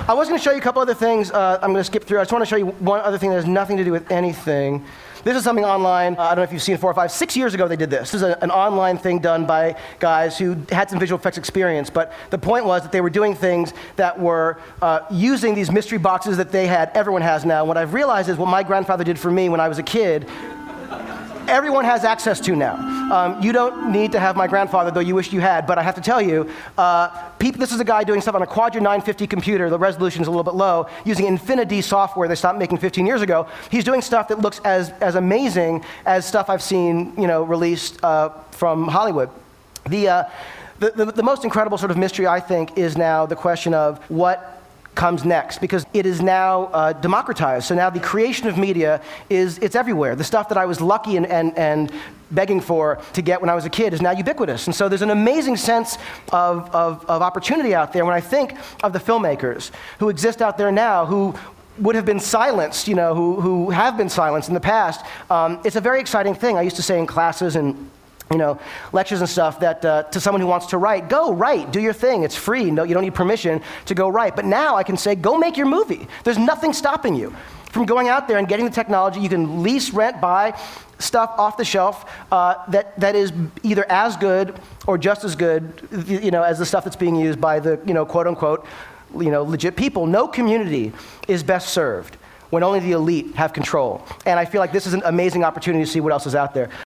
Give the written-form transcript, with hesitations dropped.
I was going to show you a couple other things. I'm going to skip through. I just want to show you one other thing that has nothing to do with anything. This is something online. I don't know if you've seen 4 or 5, 6 years ago they did this. This is an online thing done by guys who had some visual effects experience, but the point was that they were doing things that were using these mystery boxes that they had, everyone has now. And what I've realized is what my grandfather did for me when I was a kid, everyone has access to now. You don't need to have my grandfather, though you wish you had, but I have to tell you, this is a guy doing stuff on a Quadra 950 computer. The resolution is a little bit low, using Infinity software they stopped making 15 years ago. He's doing stuff that looks as amazing as stuff I've seen, released from Hollywood. The most incredible sort of mystery, I think, is now the question of what comes next, because it is now democratized. So now the creation of media it's everywhere. The stuff that I was lucky and begging for to get when I was a kid is now ubiquitous. And so there's an amazing sense of opportunity out there when I think of the filmmakers who exist out there now who would have been silenced, who have been silenced in the past. It's a very exciting thing. I used to say in classes and lectures and stuff that to someone who wants to write, go write, do your thing, it's free, no, you don't need permission to go write. But now I can say, go make your movie. There's nothing stopping you from going out there and getting the technology. You can lease, rent, buy stuff off the shelf that is either as good or just as good, as the stuff that's being used by the, quote unquote, legit people. No community is best served when only the elite have control. And I feel like this is an amazing opportunity to see what else is out there.